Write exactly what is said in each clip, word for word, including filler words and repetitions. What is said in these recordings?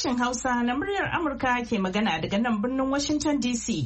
Sashen Hausa na muryar Amurka ke magana daga nan birnin Washington D C.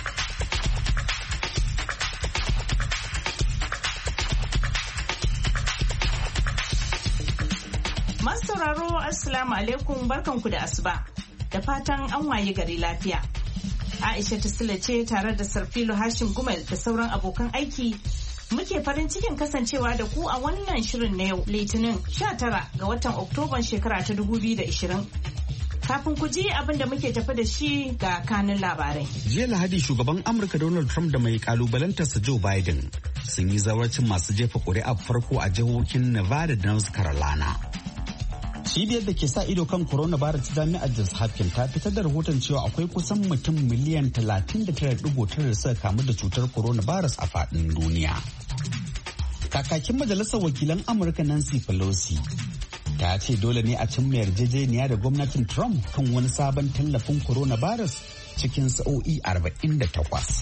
Masu sauraro Assalamu alaikum, barkanku da asuba. Da fatan an waye gari lafiya. Aisha Tasila ce tare da Sarfilo Hashim Gumel da sauran abokan aiki muke farin cikin kasancewa da ku a wannan shirin na yau Litinin sha tara ga watan Oktoban shekara ta dubu biyu da ashirin. Kafin ku ji abin da muke tafi da shi ga kanin labarai. Jiya Lahadi shugaban Amurka Donald Trump da mai kalubalantarsa Joe Biden sun yi zawarcin masu jefa ƙuri'a farko a jihohin Nevada da North Carolina. Cibiyar da ke sa ido kan coronavirus ta jami'ar Johns Hopkins ta fitar da rahoton cewa akwai kusan mutum miliyan talatin da tara da tara da suka kamu da cutar coronavirus a faɗin duniya. Kakakin Majalisar Wakilan Amurka Nancy Pelosi ta ce dole ne a cimma yarjejeniya da gwamnatin Trump kan wani sabon tallafin coronavirus cikin sa'o'i arba'in da takwas.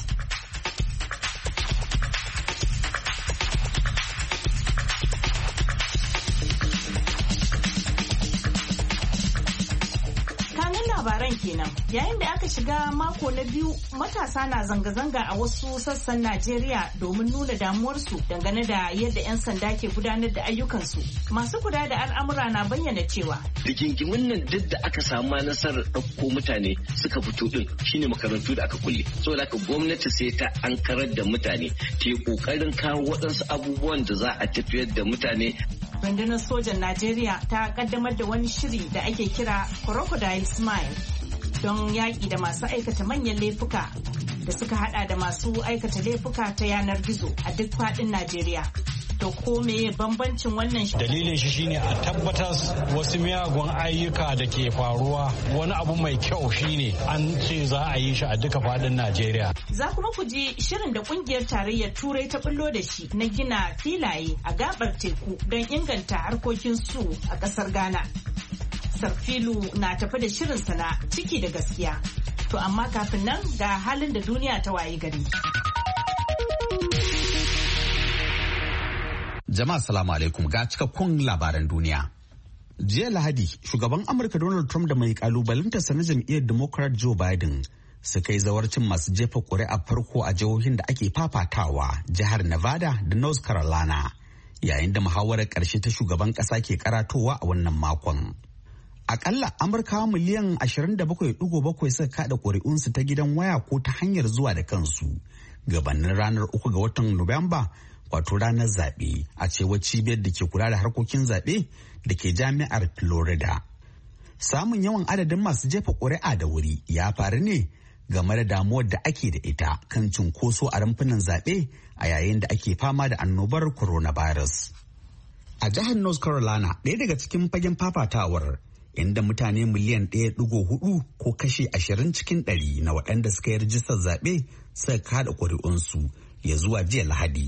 Labaran kenan yayin da aka shiga mako na biyu matasa na zanga-zanga a wasu sassan Najeriya domin nuna damuwarsu dangane da yadda 'yan sanda ke gudanar da ayyukansu. Masu kula da al'amura na bayyana cewa rigingimin nan duk da aka samu nasarar ɗauko mutane suka fito din shine makarantu da aka kulle. Saboda haka gwamnati sai ta ankarar da mutane ta yi ƙoƙarin kawo waɗansu abubuwan da za a tafiyar da mutane. Rundunar sojan Najeriya ta kaddamar da wani shiri da ake kira Crocodile Smile don yaƙi da masu aikata manyan laifuka da suka hada da masu aikata laifuka ta yanar gizo a duk faɗin Najeriya. To ko meye bambancin wannan shi? Dalilin shi shine a tabbatar wasu miyagun ayyuka da ke faruwa wani abu mai kyau shine an ce za a yi shi a duka faɗin Najeriya. Za kuma ku ji shirin da kungiyar tarayyar Turai ta bullo da shi na gina filaye a gabar teku don inganta harkokin su a ƙasar Ghana. Sarfilu na tafi da shirin sana ciki da gaskiya. To amma kafin nan ga halin da duniya ta waye gari. Jama'a salamu alaikum ga cikakkun labaran duniya. Jiya Lahadi shugaban Amurka Donald Trump da mai kalubalantarsa na jam'iyyar Democrat Joe Biden suka yi zawarcin masu jefa ƙuri'a farko a jihohin da ake fafatawa jihar Nevada da North Carolina yayin da muhawarar ƙarshe ta shugaban ƙasa ke karatowa a wannan makon. Akalla Amurkawa miliyan ashirin da bakwai da bakwai suka kada ƙuri'unsu ta gidan waya ko ta hanyar zuwa da kansu gabanin ranar uku ga watan Nuwamba wato ranar zaɓe a cewar cibiyar da ke kula da harkokin zaɓe da ke jami'ar Florida. Samun yawan adadin masu jefa ƙuri'a da wuri ya faru ne game da damuwar da ake da ita kan cunkoso a rumfunan zaɓe a yayin da ake fama da annobar coronavirus. A jihar North Carolina, ɗaya daga cikin fagen fafatawar inda mutane miliyan ɗaya ɗigo hudu ko kashi ashirin cikin ɗari na waɗanda suka yi rijistar zaɓe suka kada ƙuri'unsu ya zuwa jiya Lahadi.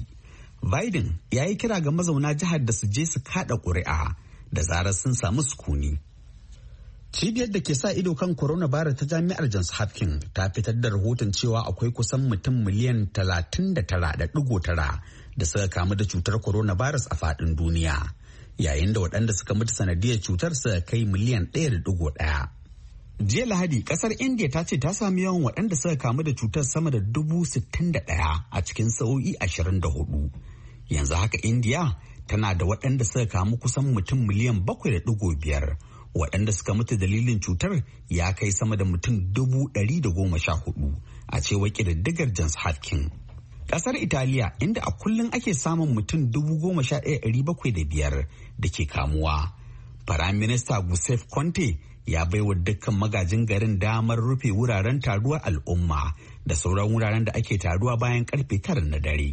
Biden ya yi kira ga mazauna jihar da su je su kada ƙuri'a da zarar sun samu sukuni. Cibiyar da ke sa ido kan coronavirus ta jami'ar Johns Hopkins ta fitar da rahoton cewa akwai kusan mutum miliyan talatin da tara da ɗigo tara da suka kamu da cutar coronavirus a faɗin duniya, yayin da waɗanda suka mutu sanadiyar cutar suka kai miliyan ɗaya da ɗigo ɗaya. Jiya Lahadi, ƙasar India ta ce ta sami yawan waɗanda suka kamu da cutar sama da dubu sittin da ɗaya a cikin sa'o'i ashirin da hudu. Yanzu haka India tana da waɗanda suka kamu kusan mutum miliyan bakwai da ɗigo biyar. Waɗanda suka mutu dalilin cutar ya kai sama da mutum dubu ɗari da goma sha hudu a cewar ƙididdigar Johns Hopkins. Ƙasar Italiya inda a kullum ake samun mutum dubu goma sha ɗaya ɗari bakwai da biyar da ke kamuwa. Firaminista Giuseppe Conte ya baiwa dukkan magajin garin damar rufe wuraren taruwar al'umma da sauran wuraren da ake taruwa bayan karfe tara na dare.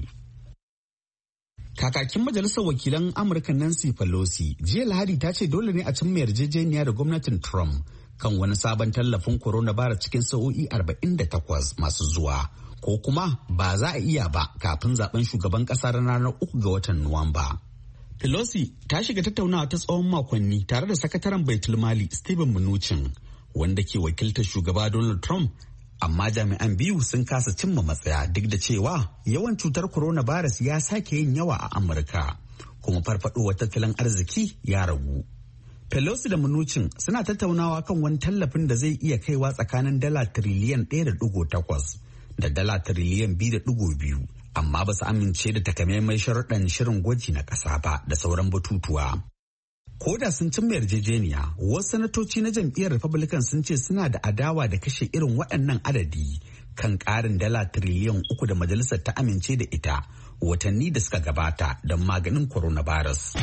Kakakin Majalisar Wakilan Amurka Nancy Pelosi jiya Lahadi ta ce dole ne a cimma yarjejeniya da gwamnatin Trump kan wani sabon tallafin coronavirus cikin sa'o'i arba'in da takwas masu zuwa ko kuma ba za a iya ba kafin zaben shugaban ƙasa ranar uku ga watan Nuwamba. Pelosi ta shiga tattaunawa ta tsawon makonni tare da sakataren baitulmali Steven Mnuchin wanda ke wakiltar shugaba Donald Trump, amma jami'an biyu sun kasa cimma matsaya duk da cewa yawan cutar coronavirus ya sake yin yawa a Amurka kuma farfadowar tattalin arziki ya ragu. Pelosi da Mnuchin suna tattaunawa kan wani tallafin da zai iya kaiwa tsakanin dala tiriliyan ɗaya da ɗigo takwas da dala tiriliyan biyu da ɗigo biyu, amma ba su amince da takamaiman sharuɗan shirin gwaji na ƙasa ba da sauran batutuwa. Ko da sun cimma yarjejeniya, wasu sanatoci na jam'iyyar Republican sun ce suna da adawa da kashe irin waɗannan adadi kan ƙarin dala tiriliyan uku da majalisar ta amince da ita watanni da suka gabata don maganin coronavirus.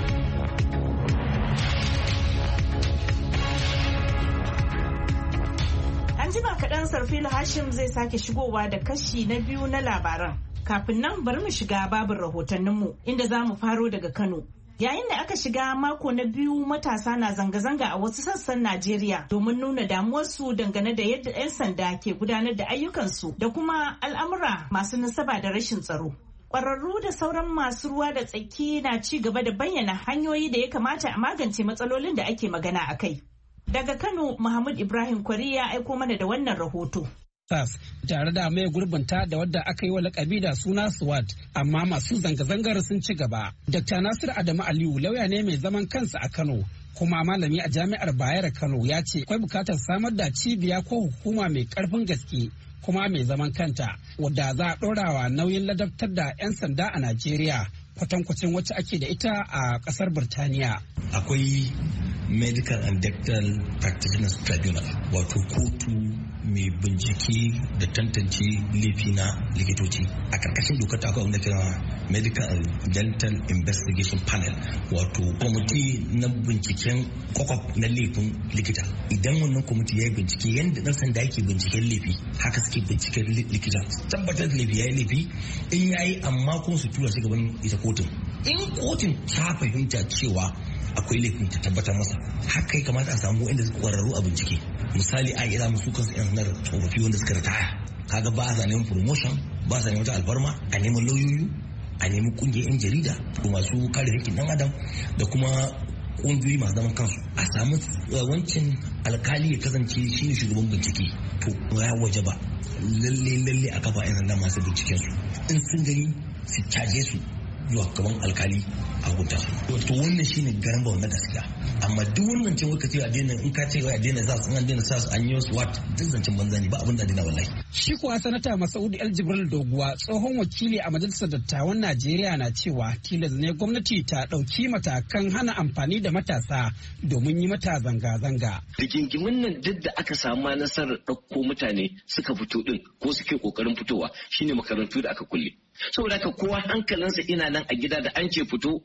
An jima kaɗan Sarfilu Hashim zai sake shigowa da kashi na biyu na labaran. Kafin nan bari mu shiga babin rahotanninmu inda za mu faro daga Kano. Yayin da aka shiga mako na biyu matasa na zanga-zanga a wasu sassan Najeriya domin nuna damuwarsu dangane da yadda 'yan sanda ke gudanar da ayyukansu da kuma al'amura masu nasaba da rashin tsaro. Ƙwararru da sauran masu ruwa da tsaki na ci gaba da bayyana hanyoyi da ya kamata a magance matsalolin da ake magana a kai. Daga Kano, Muhammad Ibrahim Kwari ya aiko mana da wannan rahoto. S A S tare da mai gurbinta da wadda aka yi wa lakabi da suna SWAT, amma masu zanga-zangar sun ci gaba. Dokta Nasir Adamu Aliyu lauya ne mai zaman kansa a Kano kuma malami a jami'ar Bayero Kano ya ce akwai bukatar samar da cibiya ko hukuma mai karfin gaske kuma mai zaman kanta wadda za a ɗorawa nauyin ladabtar da 'yan sanda a Najeriya kwatankwacin wacce ake da ita a ƙasar Birtaniya. Akwai Medical and Dental Practitioners Tribunal, wato kotu mai bincike da tantance laifi na likitoci. A karkashin dokar ta akwai wanda kira Medical and Dental Investigation Panel, wato kwamiti na binciken kwakwaf na laifin likita. Idan wannan kwamiti ya yi bincike yadda ɗan sanda yake binciken laifi, haka suke binciken likita. Tabbatar da laifi ya yi laifi, in ya yi amma kuma su tura shi gaban ita kotun. In kotun ta fahimta cewa akwai laifin ta tabbatar masa, haka ya kamata a samu inda kwararru a bincike. Misali a yi musu kansu yan sanar tsofaffi wanda suka ritaya, kaga ba a neman promotion, ba a neman wata alfarma, a neman lauyoyi, a neman kungiyar yan jarida ko masu kare haƙƙin dan adam da kuma kungiyoyi masu zaman kansu. A samu wancan alkali ya kasance shi ne shugaban bincike, to ya waje ba lalle lalle a kafa yan sanda masu binciken su, in sun gani su caje su zuwa gaban alkali a hukunta su. To wannan shine garan bawa na gaskiya. Amma duk wannan cin waka ce a daina, in ka ce wai a daina sa su, an daina sa su, an yi wasu wat, duk zancen banza ne, ba abin da daina wallahi. Shi kuwa sanata Masaudi El Jibril Doguwa, tsohon wakili a majalisar dattawan Najeriya, na cewa tilas ne gwamnati ta ɗauki matakan hana amfani da matasa domin yi mata zanga-zanga. Rigingimin nan duk da aka samu nasarar ɗauko mutane suka fito ɗin ko suke ƙoƙarin fitowa shine makarantu da aka kulle. Saboda haka kowa hankalinsa ina nan a gida da an ce fito,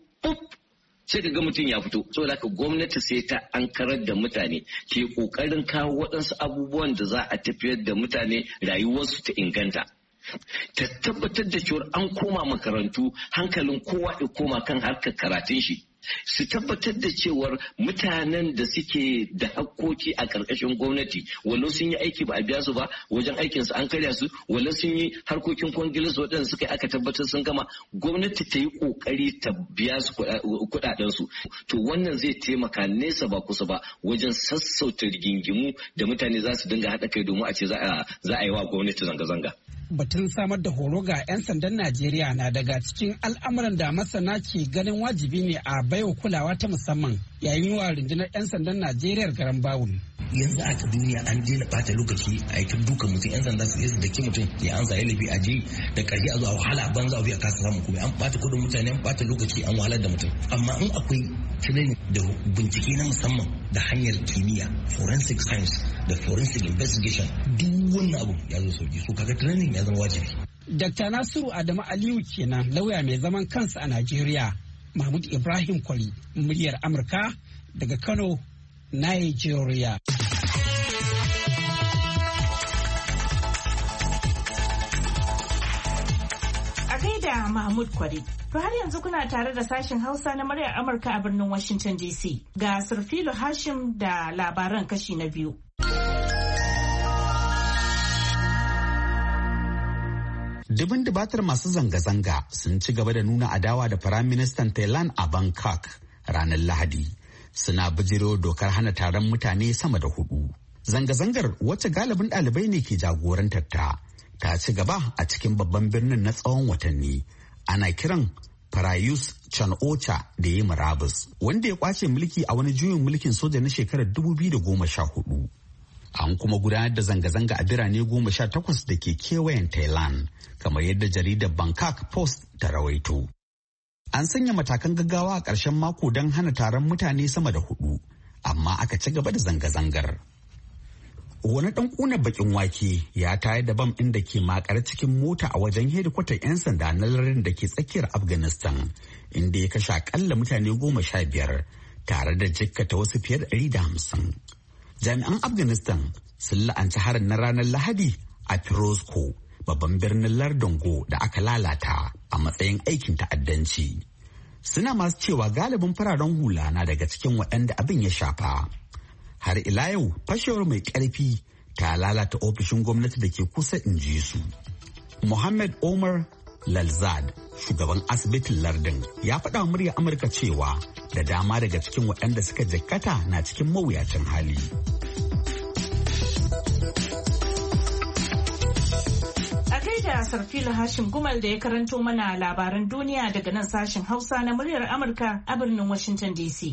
sai ka ga mutum ya fito. Saboda haka gwamnati sai ta ankarar da mutane ke kokarin kawo waɗansu abubuwan da za a tafiyar da mutane rayuwarsu ta inganta. Ta tabbatar da cewa an koma makarantu, hankalin kowa ya koma kan harkar karatun shi. Su tabbatar da cewar mutanen da suke da hakkoki a ƙarƙashin gwamnati, walau sun yi aiki ba a biya su ba, wajen aikinsu an karya su, walau sun yi harkokin kwangilis waɗanda suka yi aka tabbatar sun gama, gwamnati ta yi ƙoƙari ta biya su kuɗaɗensu. To wannan zai taimaka nesa ba kusa ba wajen sassauta rigingimu da mutane za su dinga haɗa kai domin a ce za a yi wa gwamnati zanga-zanga. Batun samar da horo ga 'yan sandan Najeriya na daga cikin al'amuran da masana ke ganin wajibi ne a baiwa kulawa ta musamman yayin wa rundunar 'yan sandan Najeriya garan bawul. Yanzu a duniya an daina bata lokaci a yi dukan mutum, 'yan sanda su yi da ke mutum ya ansa ya laifi a je da ƙarshe a zo a wahala a banza a biya kasa samun kuma an bata kudin mutane, an bata lokaci, an wahalar da mutum. Amma in akwai training da bincike na musamman da hanyar kimiyya, forensic science da forensic investigation, duk wannan abu ya zo sauki, so kaga training ya zama wajibi. Dakta Nasiru Adamu Aliyu kenan, lauya mai zaman kansa a Najeriya. Mahmud Ibrahim Kwari, muryar Amurka daga Kano, Nigeria. A gaida Mahmud Kwari. To har yanzu kuna tare da sashen Hausa na muryar Amurka a birnin Washington D C. Ga Sarfilu Hashim da labaran kashi na biyu. Dubin dubatar masu zanga-zanga sun ci gaba da nuna adawa da Firaministan Thailand a Bangkok ranar Lahadi. Suna bijiro dokar hana taron mutane sama da hudu. Zanga-zangar wacce galibin ɗalibai ne ke jagorantar ta, ta ci gaba a cikin babban birnin na tsawon watanni. Ana kiran Prayut Chan-ocha da ya murabus, wanda ya kwace mulki a wani juyin mulkin soja na shekarar dubu biyu da goma sha hudu. An kuma gudanar da zanga-zanga a birane goma sha takwas da ke kewayen Thailand, kamar yadda jaridar Bangkok Post ta rawaito. An sanya matakan gaggawa a ƙarshen mako don hana taron mutane sama da hudu, amma aka ci gaba da zanga-zangar. Wani ɗan ƙuna bakin wake ya tayar da bam ɗin da ke makare cikin mota a wajen hedikwatar 'yan sanda na lardin da ke tsakiyar Afghanistan, inda ya kashe akalla mutane goma sha biyar tare da jikkata wasu fiye da ɗari da hamsin. Jami'an Afghanistan sun la'anci harin na ranar Lahadi a Firozko, babban birnin lardin Go da aka lalata a matsayin aikin ta'addanci. Suna masu cewa galibin fararen hula na daga cikin waɗanda abin ya shafa. Har ila yau fashewar mai ƙarfi ta lalata ofishin gwamnati da ke kusa, in ji su. Muhammad Omar Lalzad, shugaban asibitin lardin, ya faɗa murya Amurka cewa da dama daga cikin waɗanda suka jikkata na cikin mawuyacin hali. A gaida Sarfila Hashim Gumal da ya karanto mana labaran duniya daga nan sashen Hausa na muryar Amurka a birnin Washington D C.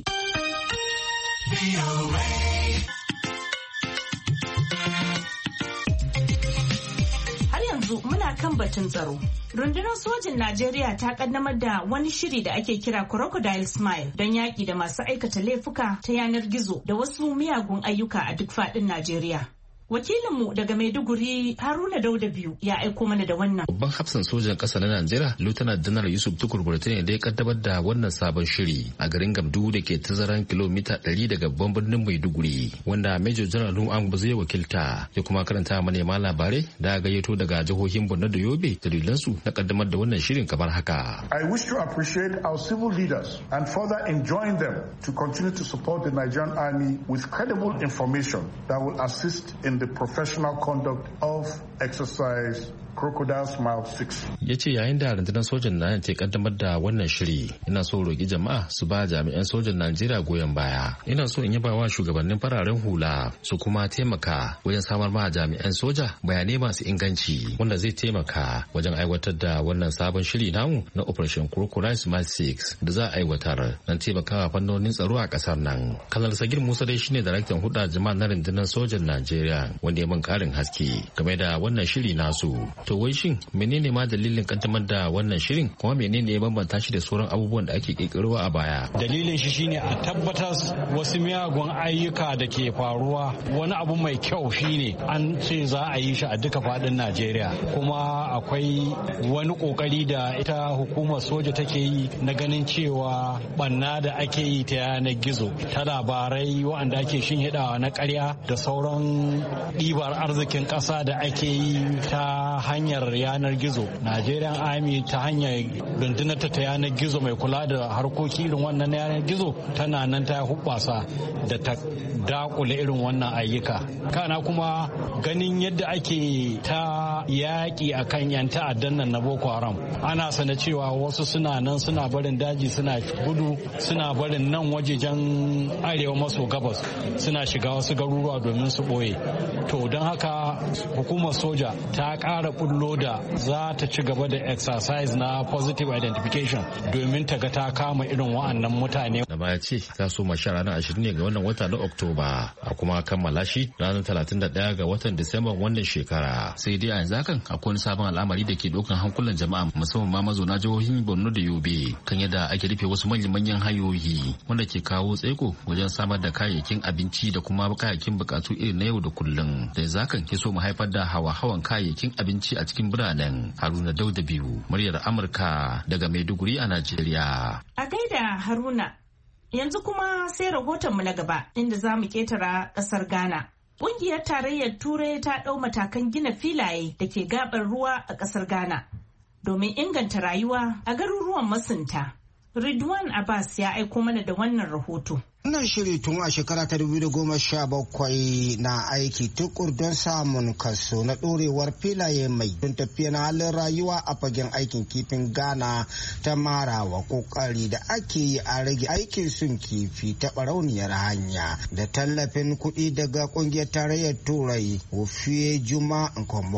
Har yanzu muna kan batun tsaro. Rundunar sojin Najeriya ta kaddamar da wani shiri da ake kira Crocodile Smile don yaƙi da masu aikata laifuka ta yanar gizo da wasu miyagun ayyuka a duk faɗin Najeriya. Wakilinmu daga Maiduguri Haruna Dauda biyu ya aiko mana da wannan. Babban hafsan sojan ƙasa na Najeriya Lieutenant General Yusuf Tukur Burtani da ya kaddamar da wannan sabon shiri a garin Gamdu da ke tazaran kilomita ɗari daga babban birnin Maiduguri, wanda Major General Nu'an zai wakilta ya kuma karanta manema labarai da gayyato daga jihohin Borno da Yobe dalilansu na kaddamar da wannan shirin kamar haka. I wish to appreciate our civil leaders and further enjoin them to continue to support the Nigerian Army with credible information that will assist in the professional conduct of exercise Crocodile Smile six. Ya ce yayin da rundunar sojan Najeriya ta kaddamar da wannan shiri, ina so roƙi jama'a su ba jami'an sojan Najeriya goyon baya. Ina so in yaba wa shugabannin fararen hula su kuma taimaka wajen samar ma jami'an soja bayanai masu inganci wanda zai taimaka wajen aiwatar da wannan sabon shiri namu na Operation Crocodile Smile six da za a aiwatar don taimakawa fannonin tsaro a ƙasar nan. Kanar Sagir Musa dai shine daraktan huɗa jama'a na rundunar sojan Najeriya wanda ya min ƙarin haske game da wannan shiri nasu. To wai shin menene ma dalilin kaddamar da wannan shirin, kuma menene ya bambanta shi da sauran abubuwan da ake kirkirowa a baya? Dalilin shi shine a tabbatar wasu miyagun ayyuka da ke faruwa, wani abu mai kyau shine an ce za a yi shi a duka faɗin Najeriya, kuma akwai wani kokari da ita hukumar soja take yi na ganin cewa banna da ake yi ta yanar gizo, ta labarai waɗanda ake shinhidawa na ƙarya da sauran ɗibar arzikin ƙasa da ake yi ta hanyar yanar gizo. Nigerian Army ta hanyar rundunar ta yanar gizo mai kula da harkoki irin wannan yanar gizo tana nan ta hubbasa da ta dakule irin wannan ayyuka. Kana kuma ganin yadda ake ta yaƙi akan yan ta'addan nan na Boko Haram, ana sana cewa wasu suna nan suna barin daji suna gudu, suna barin nan wajejen arewa maso gabas suna shiga wasu garuruwa domin su ɓoye. To don haka hukumar soja ta ƙara bullo da za ta ci gaba da exercise na positive identification domin ta ga ta kama irin wa'annan mutane. Da baya ce ta so mashi ranar ashirin ne ga wannan wata na Oktoba, a kuma kammala shi ranar talatin da ɗaya ga watan Disamba wannan shekara. Sai dai a yanzu hakan akwai wani sabon al'amari da ke ɗaukan hankulan jama'a musamman ma mazauna jihohin Borno da Yobe kan yadda ake rufe wasu manyan hanyoyi wanda ke kawo tsaiko wajen samar da kayayyakin abinci da kuma kayayyakin bukatu irin na yau da kullum. Da yanzu hakan ke so mu haifar da hawa-hawan kayayyakin abinci a cikin biranen. Haruna Dauda biyu, muryar Amurka daga Maiduguri a Najeriya. A gaida Haruna, yanzu kuma sai rahotonmu na gaba inda za mu ketara ƙasar Ghana. Ƙungiyar Tarayyar Turai ta ɗau matakan gina filaye da ke gaɓar ruwa a ƙasar Ghana domin inganta rayuwa a garuruwan masunta. Ridwan Abbas ya aiko mana da wannan rahoto. Wannan shiri tun a shekara ta dubu da goma sha bakwai na aiki tukur don samun kaso na ɗorewar filaye mai don tafiya na halin rayuwa a fagen aikin kifin Ghana ta marawa kokari da ake yi a rage aikin sun kifi ta barauniyar hanya da tallafin kuɗi daga ƙungiyar tarayyar Turai Ofiye Juma Nkombo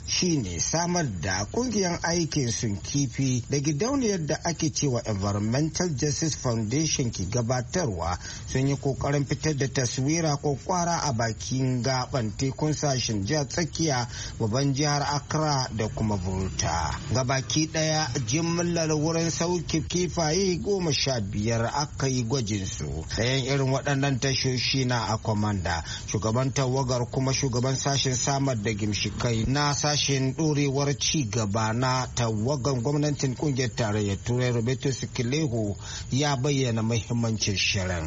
shine samar da kungiyar aikin sun kifi da gidauniyar da ake cewa Environmental Justice Foundation ke gabatarwa sun yi kokarin fitar da taswira ko kwara a bakin gaban tekun sashen jihar tsakiya babban jihar Accra da kuma Volta. Gabaki daya jimillar wurin sauke kifaye goma sha biyar aka yi gwajin su. Dayan irin waɗannan tashoshi na Akwamanda, shugaban tawagar kuma shugaban sashen samar da gimshikai na sashen ɗorewar ci gaba na tawagar gwamnatin kungiyar tarayyar turai Roberto Sikileho ya bayyana muhimmancin shirin.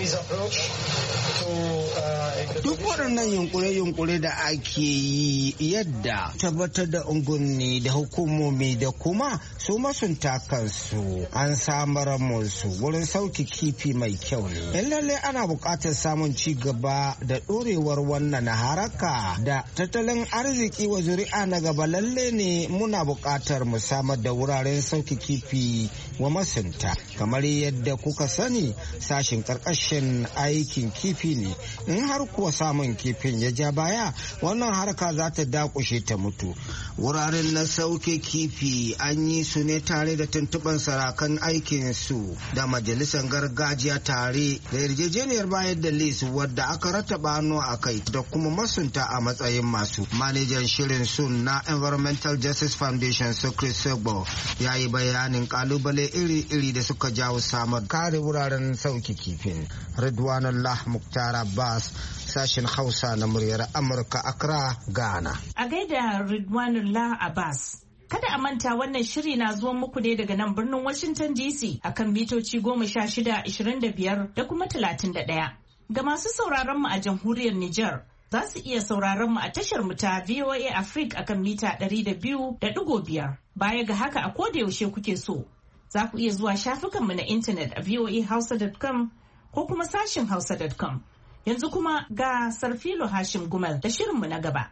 Duk waɗannan yunkure-yunkure da ake yi yadda tabbatar da ungunni da hukumomi da kuma su masunta kansu an samar musu wurin sauki kifi mai kyau ne. In lalle ana buƙatar samun ci gaba da ɗorewar wannan haraka da tattalin arziki wa zuri'a na gaba, lalle ne muna buƙatar mu samar da wuraren sauki kifi wa masunta. Kamar yadda kuka sani sashin ƙarƙashin aikin kifi ne, in har kuwa samun kifin ya ja baya wannan harka za ta dakushe ta mutu. Wuraren na sauke kifi an yi su ne tare da tuntuɓar sarakan aikin su da majalisar gargajiya tare da yarjejeniyar bayar da lesu wadda aka rattaba hannu a kai da kuma masunta a matsayin masu. Manajan shirin sun na Environmental Justice Foundation Sokri Sogbo ya yi bayanin kalubale iri-iri da suka jawo samar kare wuraren sauke kifin. Ridwanullah Muktar Abbas, sashen Hausa na muryar Amurka, Accra, Ghana. A gaida Ridwanullah Abbas. Kada a manta wannan shiri na zuwan muku ne daga nan birnin Washington D C akan mitoci goma sha shida, ashirin da biyar da kuma talatin da ɗaya. Ga masu sauraron mu a jamhuriyar Nijar, za su iya sauraron mu a tashar mu ta V O A Africa akan mita ɗari da biyu da ɗigo biyar. Baya ga haka a koda yaushe kuke so, za ku iya zuwa shafukan mu na intanet a voa hausa dot com ko kuma sashin hausa dot com. Yanzu kuma ga Sarfilo Hashim Gumal da shirinmu na gaba.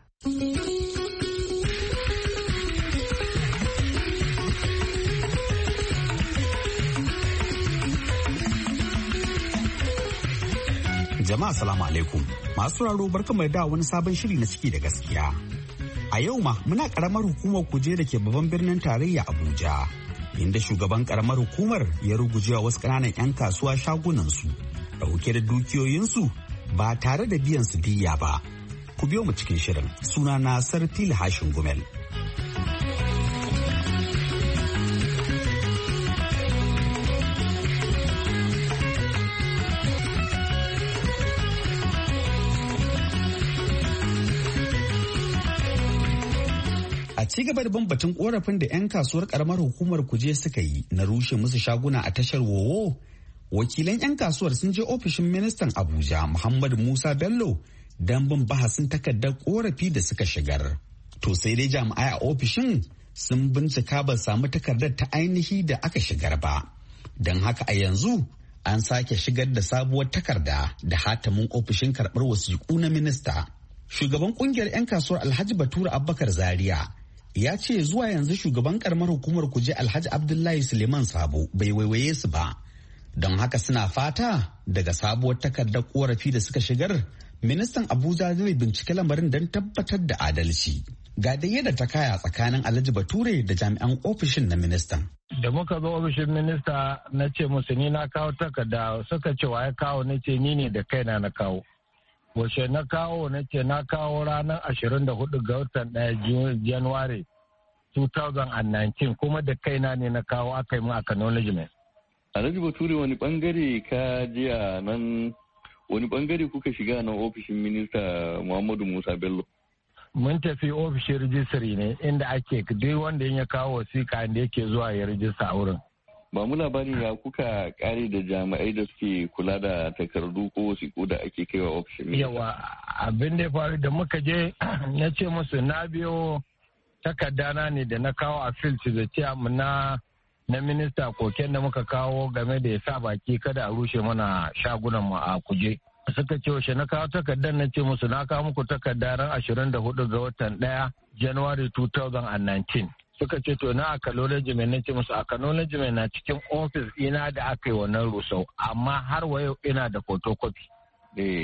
Jama'a salamu alaikum. Masu raro barkamu da wani sabon shiri na ciki da gaskiya. A yau ma muna karamar hukumar Kuje da ke babban birnin tarayya Abuja, inda shugaban karamar hukumar ya rugujewa wasu ƙananan 'yan kasuwa shagunansu ɗauke da dukiyoyinsu ba tare da biyan su diyya ba. Ku biyo mu cikin shirin. Suna na Sarfil Hashin Gumel. A ci gaba da bambatin korafin da 'yan kasuwar karamar hukumar Kuje suka yi na rushe musu shaguna a tashar Wowo, wakilan 'yan kasuwar sun je ofishin ministan Abuja Muhammad Musa Bello don bin bahasin takardar korafi da suka shigar. To sai dai jami'ai a ofishin sun bincika ba samu takardar ta ainihi da aka shigar ba. Don haka a yanzu an sake shigar da sabuwar takarda da hatamin ofishin karɓar wasiƙu na minista. Shugaban ƙungiyar 'yan kasuwar Alhaji Bature Abubakar Zaria ya ce zuwa yanzu shugaban karamar hukumar Kuje Alhaji Abdullahi Suleiman Sabo bai waiwaye su ba. Don haka suna fata daga sabuwar takardar korafi da suka shigar, ministan Abuja zai bincike lamarin don tabbatar da adalci. Ga da yadda ta kaya tsakanin Alhaji Bature da jami'an ofishin na ministan. Da muka zo ofishin minista na ce musu ni na kawo takarda, suka ce wa ya kawo, na ce ni ne da kaina na kawo. Wace na kawo, na ce na kawo ranar ashirin da hudu ga watan ɗaya Januwari two thousand nineteen, kuma da kaina ne na kawo, aka yi mu acknowledgement. Alhaji Bature, wani bangare ka je a nan, wani bangare kuka shiga nan ofishin minista Muhammadu Musa Bello? Mun tafi ofishin rijistari ne inda ake duk wanda ya kawo wasiƙa da yake zuwa ya rijista a wurin. Ba mu labari ya kuka kare da jami'ai da suke kula da takardu ko wasiƙu da ake kaiwa ofishin minista? Yawa, abin da ya faru da muka je na ce musu na biyo takardana ne da na kawo a filci da ce na na minista koken da muka kawo game da ya sa baki kada a rushe mana shagunan mu a Kuje. Suka ce washe na kawo takardar, na ce musu na kawo muku takardar ran ashirin da hudu ga watan ɗaya January two thousand nineteen. Suka ce to na acknowledgement, na ce musu acknowledgement na cikin ofis ina da aka yi wannan rusau, amma har wa yau ina da photocopy. Eh.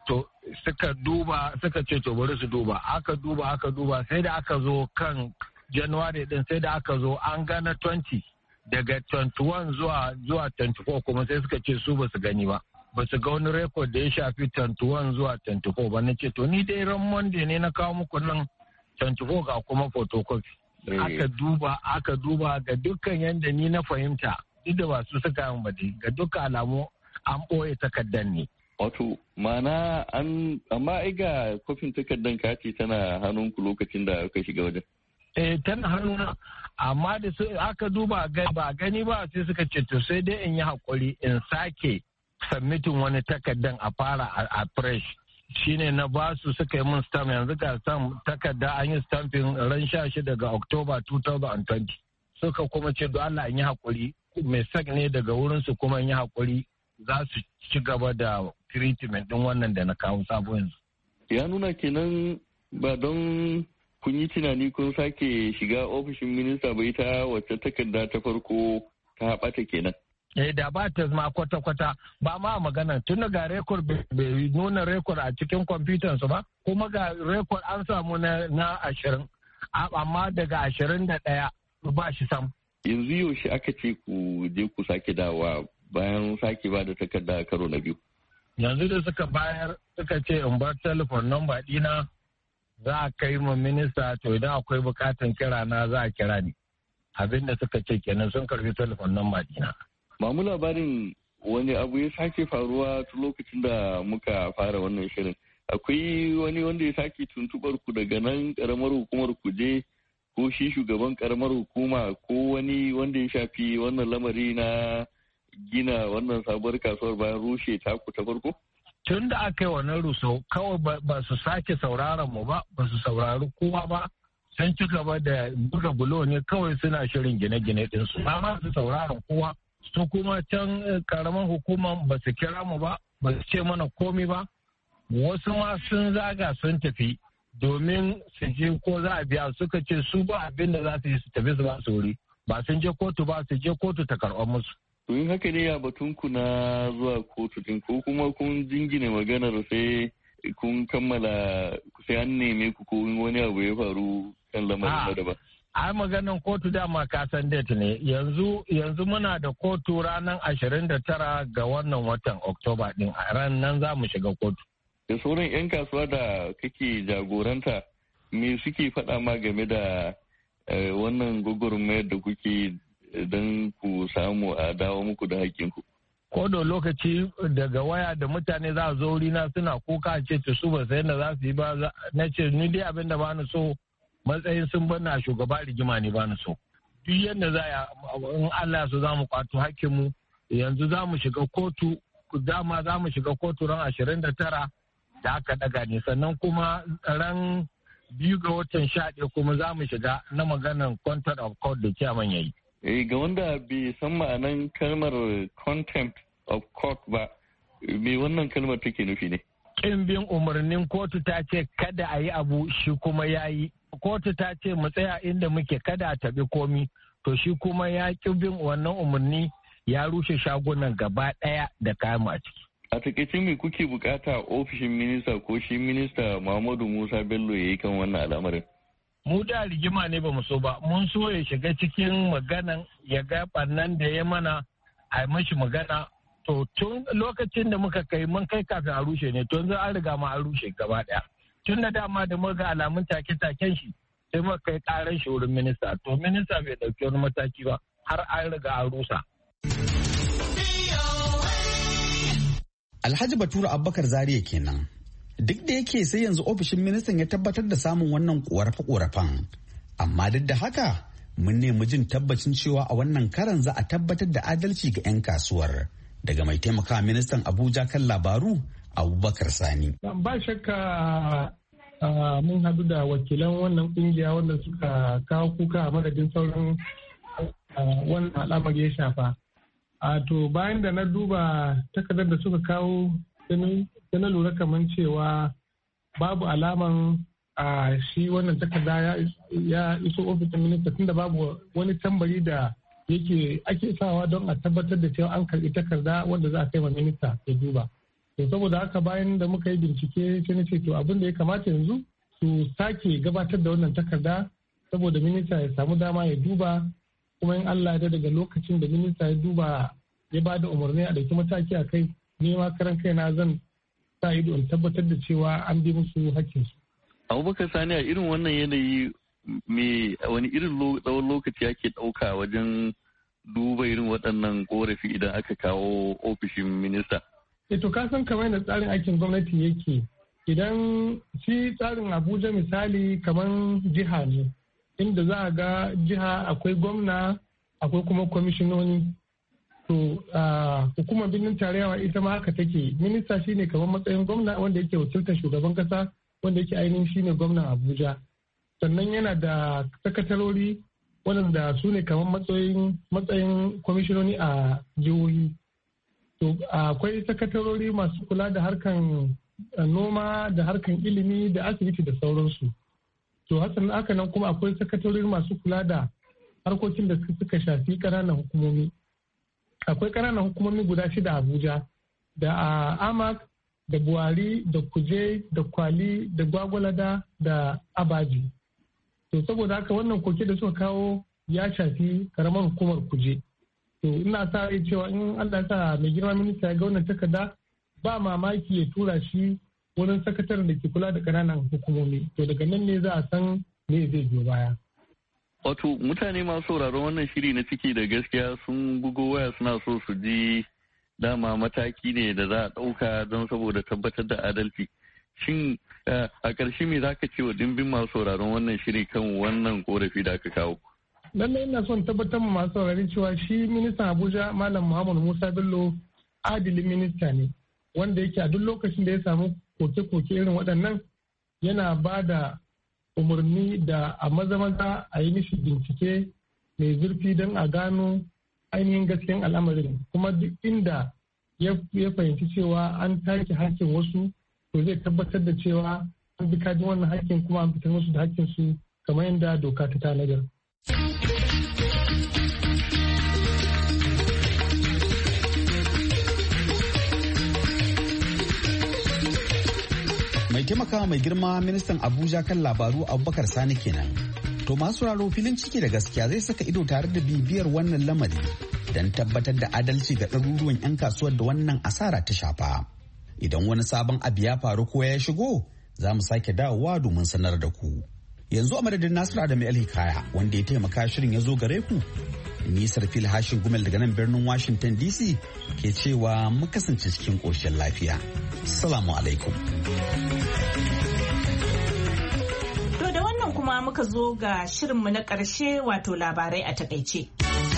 to suka duba suka ce to bari su duba aka duba aka duba sai da aka zo kan January din sai da aka zo an gana twenty daga twenty-one zuwa zuwa twenty-four kuma sai suka ce su ba su gani ba ba su ga wani record da ya shafi twenty-one zuwa twenty-four ba na ce to ni dai ran Monday ne na kawo muku nan twenty-four ga kuma photocopy aka duba aka duba ga dukkan yanda ni na fahimta duk da ba su suka yin ba ga dukkan alamu an ɓoye takardar ne. Wato mana an amma ai ga kofin takardar kati tana hannunku lokacin da aka shiga wajen. Eh tana hannuna amma da su aka duba ba gani ba sai suka ce to sai dai in yi hakuri in sake submitin wani takardar a fara a fresh shine na ba su suka yi mun stamp yanzu ga stamp takarda an yi stamping ran sha shida ga October twenty twenty suka kuma ce don Allah in yi hakuri mai sak ne daga wurin su kuma in yi hakuri za su ci gaba da treatment din wannan da na kawo sabo yanzu. Ya nuna kenan ba don kun yi tunani kun sake shiga ofishin minista bai ta wacce takarda ta farko ta haɓata kenan. Eh da ba ta ma kwata-kwata ba ma magana tun ga rekod bai nuna rekod a cikin kwamfutan su ba kuma ga rekod an samu na ashirin amma daga ashirin da ɗaya ba shi sam. Yanzu yaushe aka ce ku je ku sake dawa bayan sake ba da takarda a karo na biyu. Yanzu da suka bayar suka ce in bar telefon namba ɗina za a kai ma minista to idan akwai bukatan kira na za a kira ni abin da suka ce kenan sun karbi telefon namba ɗina. Mamu labarin wani abu ya sake faruwa tun lokacin da muka fara wannan shirin. Akwai wani wanda ya sake tuntubar ku daga nan karamar hukumar kuje ko shi shugaban karamar hukuma ko wani wanda ya shafi wannan lamari na gina wannan sabuwar kasuwar bayan rushe taku ta farko? Tun da aka yi wannan rusau kawai ba su sake sauraron mu ba, ba su saurari kowa ba, sun ci gaba da buga bulo ne kawai suna shirin gine-gine ɗinsu. Ba ma su sauraron kowa, su kuma can karaman hukumar ba su kira mu ba, ba su ce mana komi ba. Wasu ma sun zaga sun tafi domin su je ko za a biya suka ce su ba abin da za su yi su tafi su ba su wuri. Ba sun je kotu ba su je kotu ta karɓar musu. To in haka ne ya batun ku na zuwa kotu din ko kuma kun jingine maganar sai kun kammala sai an neme ku ko wani abu ya faru kan lamarin da daban. Ai maganar kotu dama ka san date ne yanzu yanzu muna da kotu ranar ashirin da tara ga wannan watan Oktoba din a ran nan za mu shiga kotu. Da sauran 'yan kasuwa da kake jagoranta me suke faɗa ma game da wannan gwagwarmayar da kuke don ku samu a dawo muku da haƙƙinku. Ko da lokaci daga waya da mutane za a zo wurina suna kuka ce ta su ba sai da za su yi ba na ce ni dai abin da ba ni so matsayin sun bana shugaba rigima ne ba ni so. Duk yadda za a in Allah su za mu kwato hakkinmu yanzu za mu shiga kotu dama za mu shiga kotu ran ashirin da tara da aka daga ne sannan kuma ran biyu ga watan sha ɗaya kuma za mu shiga na maganar content of court da chairman ya yi. Eh, ga wanda bai san ma'anan kalmar contempt of court ba, me wannan kalmar take nufi ne? Kin bin umarnin kotu ta ce kada a yi abu shi kuma ya yi. Kotu ta ce mu tsaya inda muke kada a taɓi komi, to shi kuma ya ƙi bin wannan umarni ya rushe shagunan gaba ɗaya da kayan a ciki. A takaice me kuke bukata ofishin minista ko shi minista Muhammadu Musa Bello ya yi kan wannan al'amarin? Mu da rigima ne ba mu so ba, mun so ya shiga cikin maganan ya ga ɓannan da ya mana a mashi magana. To tun lokacin da muka kai mun kai kafin a rushe ne, to yanzu an riga ma an rushe gaba ɗaya. Tun da dama da muka alamun take-taken shi sai muka kai ƙarar shi wurin minista. To minista bai ɗauki wani mataki ba har an riga an rusa. Alhaji Bature Abubakar Zariya kenan. Duk da yake sai yanzu ofishin ministan ya tabbatar da samun wannan korafe-korafen. Amma duk da haka mun nemi jin tabbacin cewa a wannan karan za a tabbatar da adalci ga 'yan kasuwar. Daga mai taimaka ministan Abuja kan labaru Abubakar Sani. Ba shakka mun hadu da wakilan wannan kungiya wanda suka kawo kuka a madadin sauran wannan al'amari ya shafa. A to bayan da na duba takardar da suka kawo sai na lura kamar cewa babu alaman a shi wannan takarda ya iso ofishin minista tunda babu wani tambari da yake ake sawa don a tabbatar da cewa an karbi takarda wanda za a kai ma minista ya duba. to saboda haka bayan da muka yi bincike sai na ce to abin da ya kamata yanzu su sake gabatar da wannan takarda saboda minista ya samu dama ya duba, kuma in Allah ya daga lokacin da minista ya duba ya ba da umarni a ɗauki mataki a kai, ne ma karan kaina zan sa ido in tabbatar da cewa an bi musu hakkinsu. Abubakar Sani, a irin wannan yanayi me wani irin tsawon lokaci ake ɗauka wajen duba irin waɗannan korafi idan aka kawo ofishin minista? E to ka san kamar da tsarin aikin gwamnati yake, idan shi tsarin Abuja misali kamar jiha ne, inda za a ga jiha akwai gwamna akwai kuma kwamishinoni. To hukumar birnin tarayya ita ma haka take, minista shine kamar matsayin gwamna wanda yake wakiltar shugaban kasa wanda yake ainihin shine gwamnan Abuja. Sannan yana da sakatarori waɗanda su ne kamar matsayin matsayin kwamishinoni a jihohi. To akwai sakatarori masu kula da harkan noma da harkan ilimi da asibiti da sauransu. To hasan haka nan kuma akwai sakatarori masu kula da harkokin da suka shafi ƙananan hukumomi. Akwai ƙananan hukumomi guda shida a Abuja, da a Amak, da Buhari, da Kuje, da Kwali, da Gwagwalada, da Abaji. To saboda haka wannan koke da suka kawo ya shafi karamar hukumar Kuje. To ina sa rai cewa in Allah sa mai girma minista ya ga wannan takarda ba mamaki ya tura shi wurin sakataren da ke kula da ƙananan hukumomi. To daga nan ne za a san me zai biyo baya. Wato mutane masu sauraron wannan shiri na ciki da gaskiya sun bugo waya suna so su ji dama mataki ne da za a ɗauka don saboda tabbatar da adalci. Shin a ƙarshe me za ka ce wa dimbin masu sauraron wannan shiri kan wannan korafi da aka kawo? Lallai ina son tabbatar ma masu saurari cewa shi ministan Abuja Malam Muhammadu Musa Bello adilin minista ne, wanda yake a duk lokacin da ya samu koke-koke irin waɗannan yana ba da umarni da a maza-maza a yi mishi bincike mai zurfi don a gano ainihin gaskiyan al'amarin, kuma duk inda ya fahimci cewa an take hakkin wasu to zai tabbatar da cewa an bi kadin wannan hakkin kuma an fitar musu da hakkin su kamar yadda doka ta tanadar. Mai taimakawa mai girma ministan Abuja kan labaru Abubakar Sani kenan. To masu raro filin ciki da gaskiya zai saka ido tare da bibiyar wannan lamari don tabbatar da adalci ga ɗaruruwan 'yan kasuwar da wannan asara ta shafa. Idan wani sabon abu ya faru ko ya shigo, za mu sake dawowa domin sanar da ku. Yanzu a madadin Nasiru Adamu El-Hikaya wanda ya taimaka shirin ya zo gare ku. Nisar fil hashin gumel daga nan birnin Washington D C ke cewa mu kasance cikin ƙoshin lafiya. Assalamu alaikum. To da wannan kuma muka zo ga shirinmu na ƙarshe wato labarai a takaice.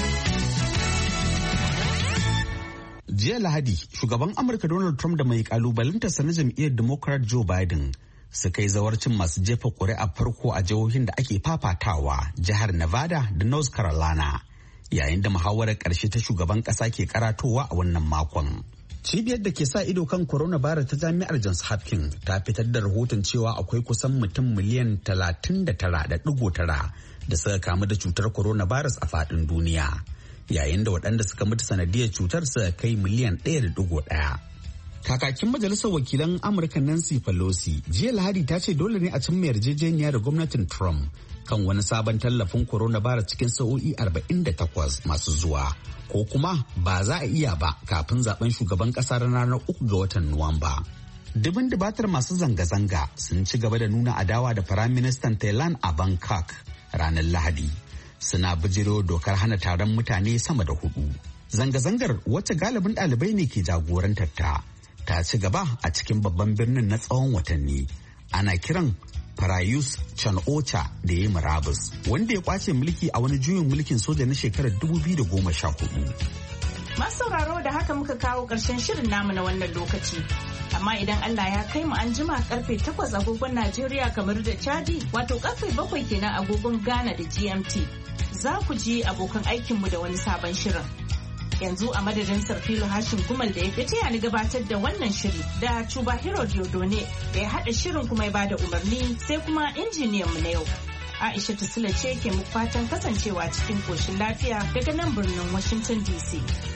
Jiya Lahadi, shugaban Amurka Donald Trump da mai kalubalantarsa na jam'iyyar Democrat Joe Biden suka yi zawarcin masu jefa ƙuri'a farko a jihohin da ake fafatawa, jihar Nevada da North Carolina, yayin da muhawarar ƙarshe ta shugaban ƙasa ke karatowa a wannan makon. Cibiyar da ke sa ido kan coronavirus ta jami'ar Johns Hopkins ta fitar da rahoton cewa akwai kusan mutum miliyan talatin da tara da digo tara da suka kamu da cutar coronavirus a faɗin duniya, yayin da waɗanda suka mutu sanadiyar cutar suka kai miliyan ɗaya da digo ɗaya. Kakakin Majalisar Wakilan Amurka Nancy Pelosi jiya Lahadi ta ce dole ne a cimma yarjejeniya da gwamnatin Trump kan wani sabon tallafin coronavirus cikin sa'o'i arba'in da takwas masu zuwa, ko kuma ba za a iya ba kafin zaben shugaban kasa ranar uku ga watan Nuwamba. Dubin dubatar masu zanga-zanga sun ci gaba da nuna adawa da Firaministan Thailand a Bangkok ranar Lahadi. Suna bijiro dokar hana taron mutane sama da hudu. Zanga-zangar wacce galibin ɗalibai ne ke jagorantar ta, ta ci gaba a cikin babban birnin na tsawon watanni. Ana kiran Prayut Chan-ocha da ya yi murabus, wanda ya kwace mulki a wani juyin mulkin soja na shekarar dubu biyu da goma sha hudu. Masu sauraro da haka muka kawo ƙarshen shirin namu na wannan lokaci. Amma idan Allah ya kai mu an jima karfe takwas agogon Najeriya kamar da Chadi, wato karfe bakwai kenan agogon Ghana da G M T. Za ku ji abokan aikinmu da wani sabon shirin. Yanzu a madadin Sarfilo Hashin Gumal da ya fi taya ni gabatar da wannan shiri da Chuba Hero Diodone da ya haɗa shirin kuma ya bada umarni, sai kuma injiniyan mu na yau. Aisha Tusula ce ke muku fatan kasancewa cikin koshin lafiya daga nan birnin Washington D C.